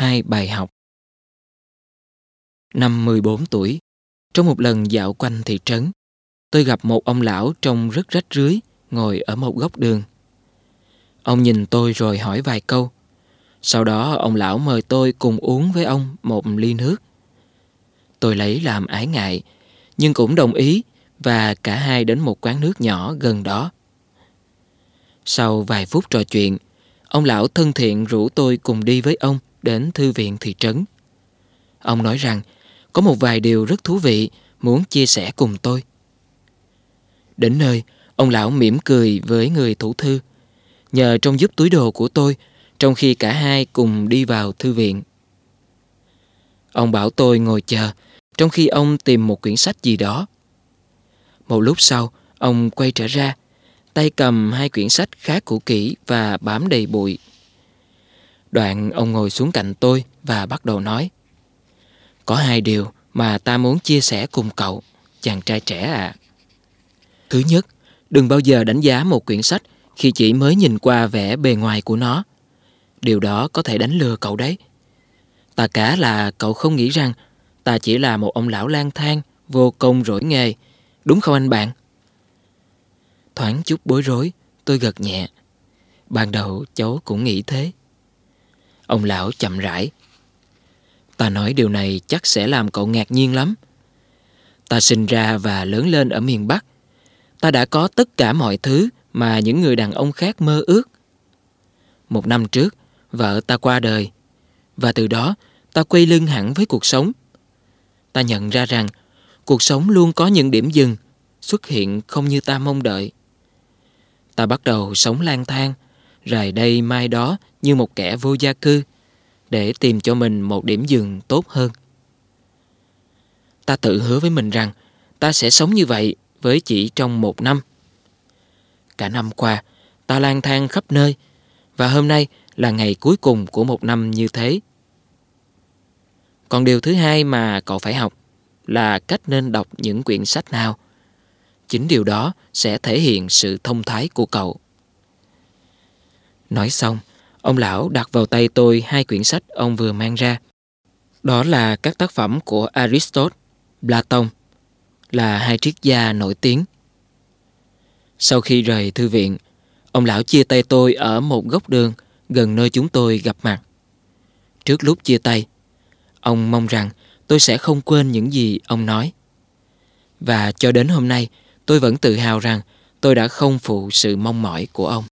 2 bài học. Năm 14 tuổi, trong một lần dạo quanh thị trấn, tôi gặp một ông lão trông rất rách rưới ngồi ở một góc đường. Ông nhìn tôi rồi hỏi vài câu. Sau đó ông lão mời tôi cùng uống với ông một ly nước. Tôi lấy làm ái ngại, nhưng cũng đồng ý và cả hai đến một quán nước nhỏ gần đó. Sau vài phút trò chuyện, ông lão thân thiện rủ tôi cùng đi với ông đến thư viện thị trấn. Ông nói rằng có một vài điều rất thú vị muốn chia sẻ cùng tôi. Đến nơi, ông lão mỉm cười với người thủ thư, nhờ trông giúp túi đồ của tôi trong khi cả hai cùng đi vào thư viện. Ông bảo tôi ngồi chờ trong khi ông tìm một quyển sách gì đó. Một lúc sau, ông quay trở ra, tay cầm 2 quyển sách khá cũ kỹ và bám đầy bụi. Đoạn ông ngồi xuống cạnh tôi và bắt đầu nói: "Có 2 điều mà ta muốn chia sẻ cùng cậu, chàng trai trẻ ạ. Thứ nhất, đừng bao giờ đánh giá một quyển sách khi chỉ mới nhìn qua vẻ bề ngoài của nó. Điều đó có thể đánh lừa cậu đấy. Ta cá là cậu không nghĩ rằng ta chỉ là một ông lão lang thang, vô công rỗi nghề, đúng không anh bạn?" Thoáng chút bối rối, tôi gật nhẹ. Ban đầu cháu cũng nghĩ thế. Ông lão chậm rãi: "Ta nói điều này chắc sẽ làm cậu ngạc nhiên lắm. Ta sinh ra và lớn lên ở miền Bắc. Ta đã có tất cả mọi thứ mà những người đàn ông khác mơ ước. 1 năm trước, vợ ta qua đời, và từ đó ta quay lưng hẳn với cuộc sống. Ta nhận ra rằng cuộc sống luôn có những điểm dừng, xuất hiện không như ta mong đợi. Ta bắt đầu sống lang thang, rày đây mai đó như một kẻ vô gia cư, để tìm cho mình một điểm dừng tốt hơn. Ta tự hứa với mình rằng ta sẽ sống như vậy với chỉ trong 1 năm. Cả năm qua, ta lang thang khắp nơi, và hôm nay là ngày cuối cùng của 1 năm như thế. Còn điều thứ hai mà cậu phải học là cách nên đọc những quyển sách nào. Chính điều đó sẽ thể hiện sự thông thái của cậu." Nói xong, ông lão đặt vào tay tôi 2 quyển sách ông vừa mang ra. Đó là các tác phẩm của Aristotle, Platon, là 2 triết gia nổi tiếng. Sau khi rời thư viện, ông lão chia tay tôi ở một góc đường gần nơi chúng tôi gặp mặt. Trước lúc chia tay, ông mong rằng tôi sẽ không quên những gì ông nói. Và cho đến hôm nay, tôi vẫn tự hào rằng tôi đã không phụ sự mong mỏi của ông.